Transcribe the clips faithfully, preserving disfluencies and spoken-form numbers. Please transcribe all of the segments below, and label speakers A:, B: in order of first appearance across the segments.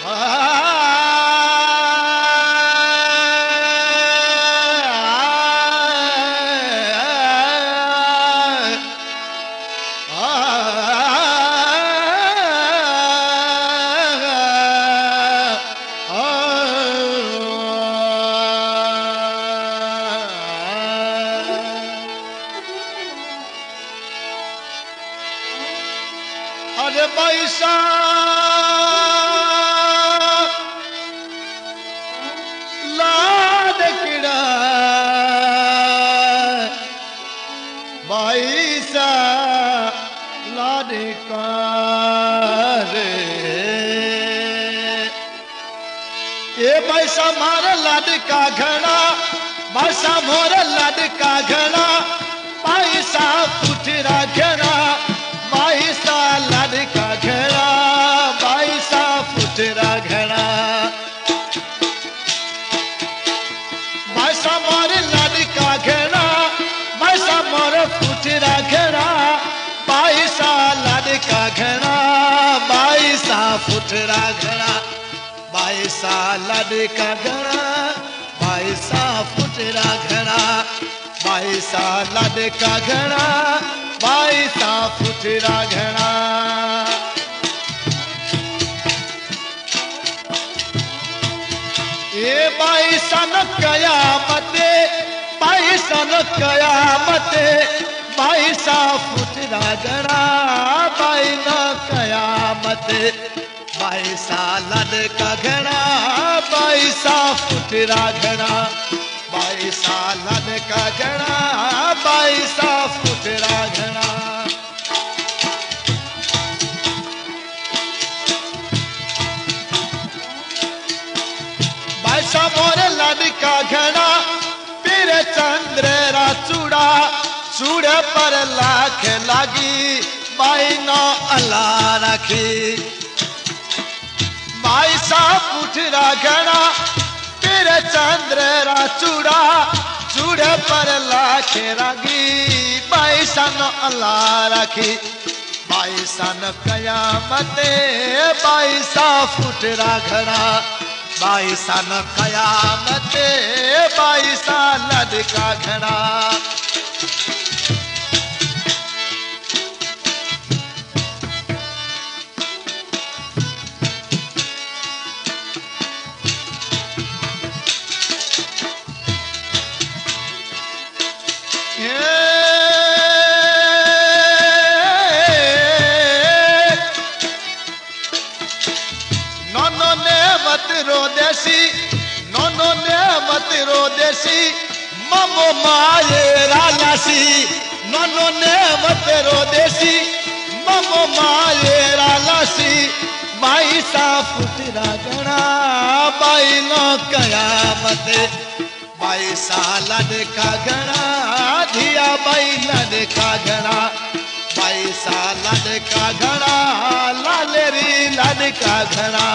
A: अरे पैसा लाडकड़ा पैसा लाडका रे ये पैसा मारे लाडका घड़ा पैसा मोरे लाडका घड़ा पैसा पुटरा घड़ा पैसा लाडका घड़ा पैसा पुटरा घड़ा पैसा मोरे लाडका घड़ा पैसा मोरे पुटरा घड़ा पैसा लाडका घड़ा पैसा पुटरा घड़ा पैसा लाडका घड़ा पैसा पुटरा घड़ा पैसा लाडका घड़ा पैसा पुटरा घड़ा ये पैसा न कयामत पैसा न कयामत पैसा पुटरा घड़ा पाई न कयामत पैसा लाडका घड़ा पैसा पुटरा घड़ा पैसा लाडका घड़ा पैसा पुटरा घड़ा पैसा मोरे लाडका घड़ा पीरे चंद्र रा चूड़ा चूड़े पर लाख लागी बाई नो अल्लाह रखी पैसा पुटरा घड़ा पीरे चंद्र रा चूड़ा चूड़े पर लाख रागी पैसा नो अल्लाह रखी पैसा न कयामत पैसा पुटरा घड़ा पैसा न कयामत पैसा लाडका घड़ा नोनो ने मत रो देसी नोनो ने मत रो देसी ममो माये रालासी नोनो ने मत रो देसी ममो माये रालासी पैसा पुटरा घड़ा पाई नो कयामत पैसा लाडका घड़ा धिया बाई लाडका घड़ा पैसा लाडका घड़ा लालेरी लाडका घड़ा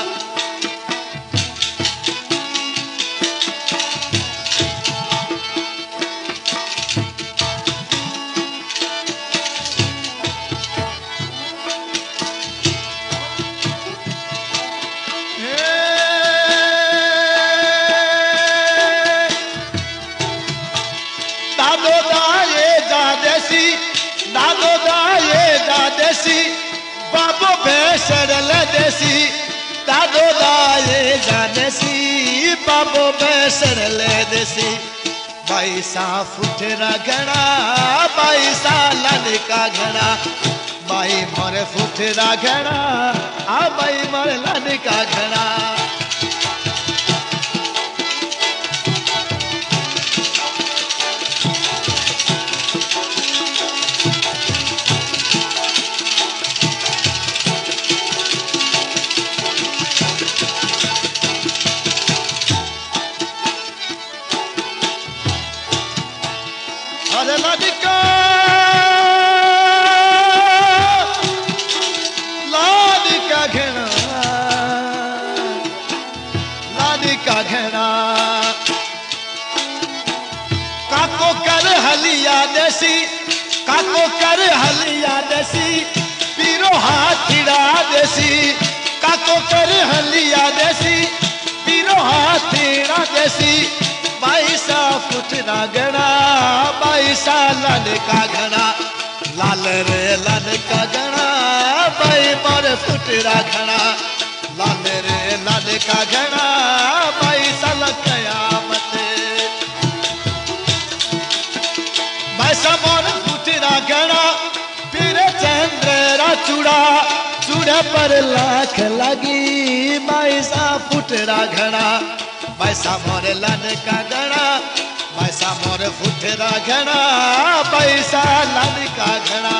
A: दादो दाए दादेसी दादो दाए दादेसी बाबो बेसरल देसी दादो दाए दादेसी बाबो बेसरल देसी पैसा पुटरा घड़ा पैसा लाडका घड़ा बाई मोरे पुटरा घड़ा आ बाई मोरे लाडका घड़ा अरे लाडका लाडका घड़ा लाडका घड़ा काको कर हलिया देसी काको कर हलिया देसी पीरो हाथिड़ा देसी काको कर हलिया देसी पीरो हाथीड़ा देसी बाईसा फुटना गणा बाईसा लाल का घना लाल रे लाल का घना बाई मोर फुटरा घना लाल रे लाल का घना बाईसा कयामत बाईसा मोर फुटरा घना फिर चंद्र चूड़ा चूड़ा पर लाख लगी बाईसा फुटरा घना बाईसा मोर लाल का घना बाईसा मोर फुटरा घना बाईसा लाल का घना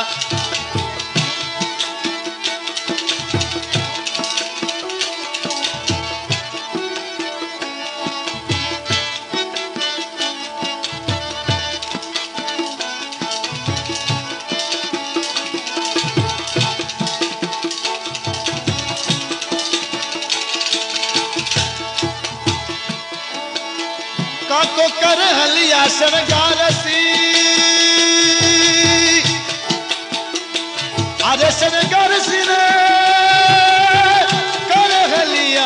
A: काको कर हलिया शृंगारसी अरे शृंगारसी ने कर हलिया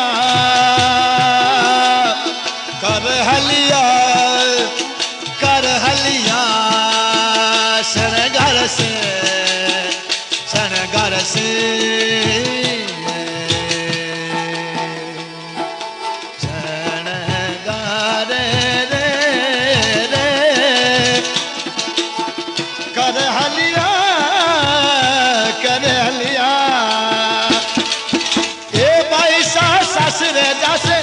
A: कर हलिया कर हलिया शृंगारसी शृंगारसी कर हलिया कर हलिया ए बाईसा ससुरे जासे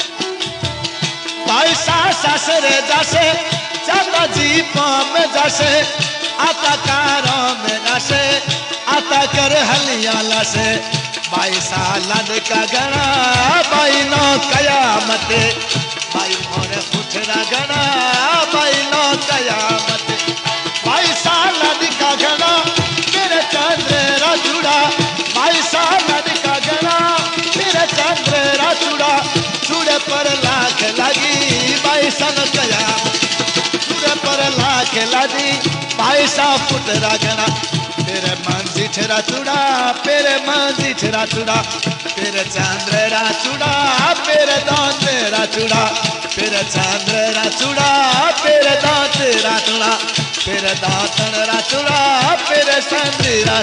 A: बाईसा ससुरे जासे चाचा जी पाम जासे आता कारों में जासे आता कर हलिया लासे बाईसा लाल का घना बाई नो कयामत बाई मोरे फुटरा घना बाई नो कयामत बाईसा लाल का घना मेरे चंद्र चूड़ा बाईसा लाल का घना मेरे चंद्र चूड़ा चूड़े पर लाख लगी बाईसा न कयामत चूड़े पर लाख लगी बाईसा फुटरा घना तेरे मंजी ठेरा चूड़ा तेरे मंजी ठेरा चूड़ा तेरे चंद्र चूड़ा तेरे दांत चूड़ा तेरे चंद्र चूड़ा तेरे दांत चूड़ा तेरे दांतन चूड़ा तेरे चंद्र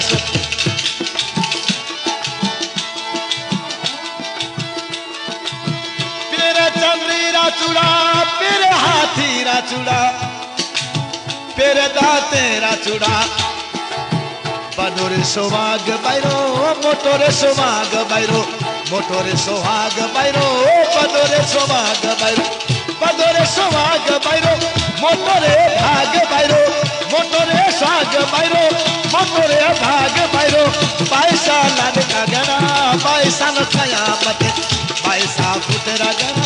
A: तेरे चंद्र चूड़ा तेरे हाथी चूड़ा तेरे दांत चूड़ा बदोरे सोहाग बैरो मोटोरे सोहाग बैरो मोटोरे सोहाग बैरो बदोरे सोहाग बैरो बदोरे सोहाग बैरो मोटोरे भाग बैरो मोटोरे सोहाग बैरो मोटोरे भाग बैरो बाईसा लाल का घना बाईसा न कयामत बाईसा फुटरा घना